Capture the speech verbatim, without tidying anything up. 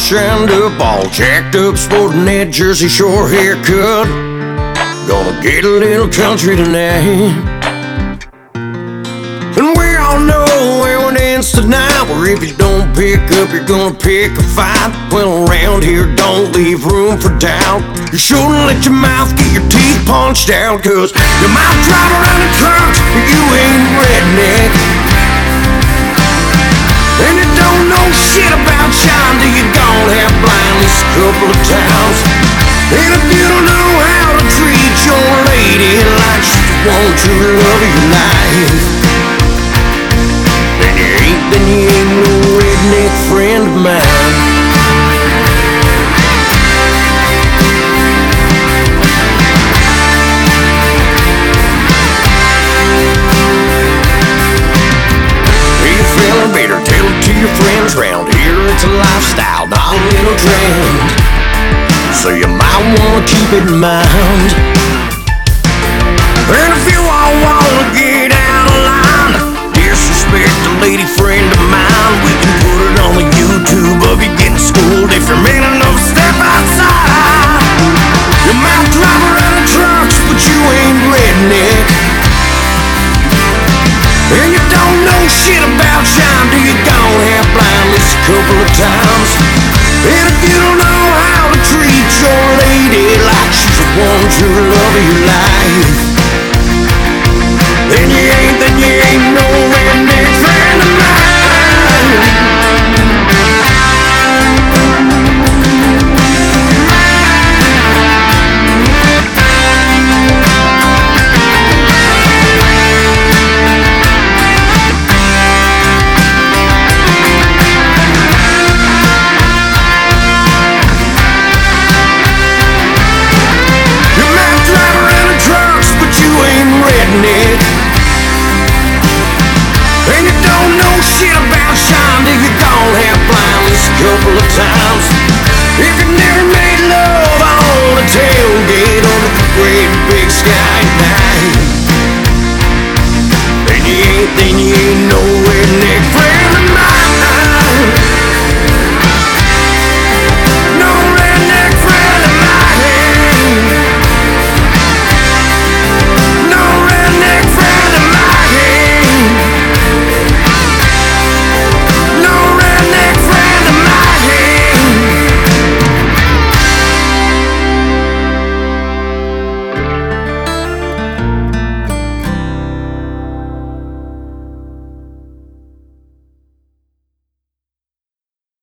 shined up, all jacked up, sporting that Jersey Shore haircut. Gonna get a little country tonight. And we all know where it ends tonight, where if you don't pick up, you're gonna pick a fight. Well, around here, don't leave room for doubt. You shouldn't let your mouth get your teeth punched out, cause you might drive around in trucks, but you ain't redneck. And you don't know shit about John till you gone half blind this couple of times. And if you don't know how to treat your lady like she's the one true love of your life, then you ain't, then you ain't no redneck friend of mine. Better tell it to your friends round here. It's a lifestyle, not a little trend, so you might wanna keep it in mind. And if you all wanna get out of line, disrespect a lady friend of mine, we can put it on the YouTube of you getting schooled if you're man enough to step outside. You might drive around in trucks, but you ain't redneck. And you don't know shit about John till you gone half blind this a couple of times. And if you don't know how to treat your lady like she's the one true love of your life, then you ain't, then you ain't no redneck friend of mine. And you don't know shit about Sean till you gone half blind this a couple of times. If you never made love on a tailgate under the great big sky at night, then you ain't, then you ain't no redneck.